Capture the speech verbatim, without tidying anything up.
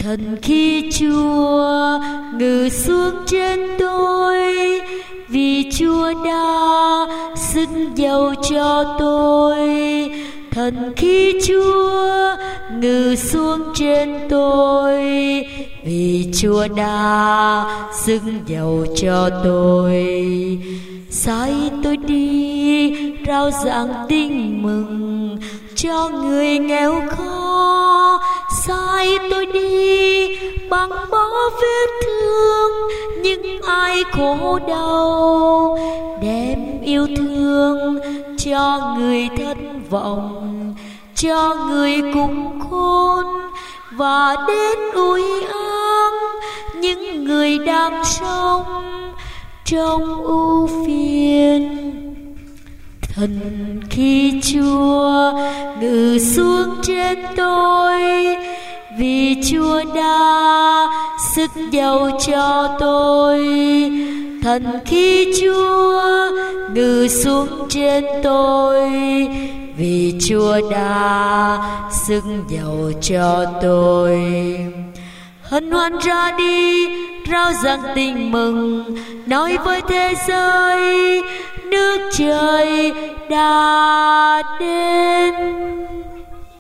Thần khi Chúa ngự xuống trên tôi, vì Chúa đã sức dầu cho tôi. Thần khi Chúa ngự xuống trên tôi, vì Chúa đã sức dầu cho tôi. Sai tôi đi rao giảng tin mừng cho người nghèo khó. Sai tôi đi băng bó vết thương những ai khổ đau, đem yêu thương cho người thất vọng, cho người cùng khôn, và đến ủi an những người đang sống trong ưu phiền. Thần khi Chúa ngự xuống trên tôi, vì Chúa đã sức dầu cho tôi. Thần khi Chúa ngự xuống trên tôi, vì Chúa đã sức dầu cho tôi. Hân hoan ra đi rao giảng tin mừng, nói với thế giới nước trời đã đến.